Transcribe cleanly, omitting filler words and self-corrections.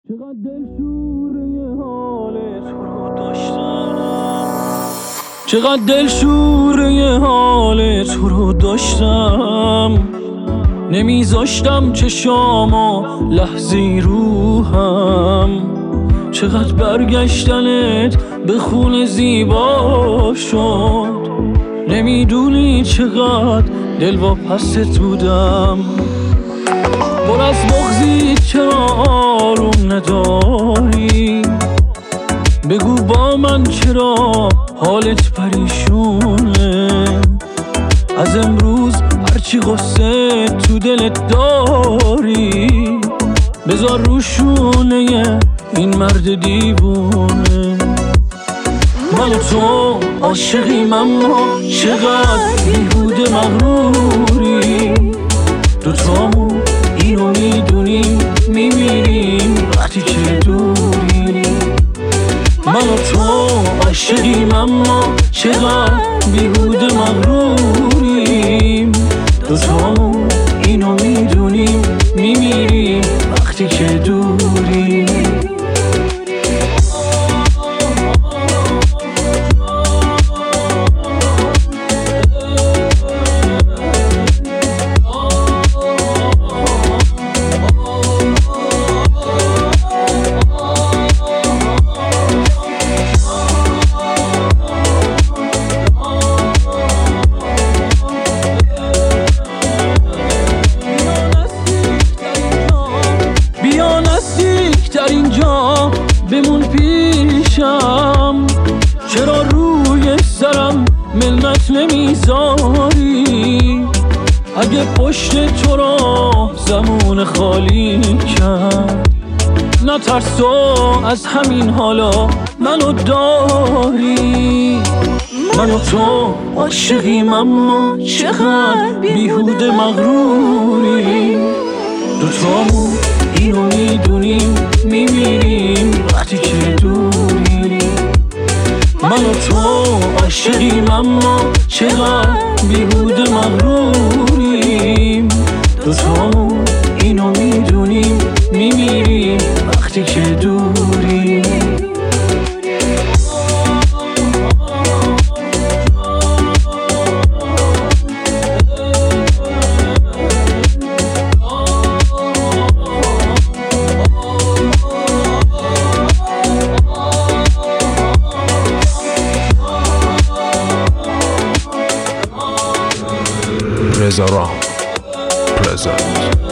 چقدر دلشوره حال تو رو داشتم، چقدر دلشوره حال تو رو داشتم، نمیذاشتم چشامو لحظی روحم. چقدر برگشتنت به خون زیبا شد، نمیدونی چقدر دل واپست بودم. پر از بغضی چرا آروم نداری؟ بگو با من چرا حالت پریشونه؟ از امروز هرچی غصه تو دلت داری بذار روشونه این مرد دیوونه. من و تو عاشقیم اما چقدر بیهوده مغروری، دوتامون اینو میدونیم میمیریم وقتی که دوری. من و تو عاشقیم اما چقدر بیهوده مغروریم، دوتامون اینو میدونیم میمیریم وقتی که دوری. در اینجا بمون پیشم، چرا روی سرم منت نمیذاری؟ اگه پشت تو را زمون خالی کرد، نترس از همین حالا منو داری. من و تو عاشقیم اما چقدر بیهوده مغروری، دوتامون اینو میدونیم میمیریم وقتی که دوری. من و تو عاشقیم اما چقدر بیهوده مغروریم، دوتامون اینو میدونیم میمیریم وقتی که دوری. Reza Ram present.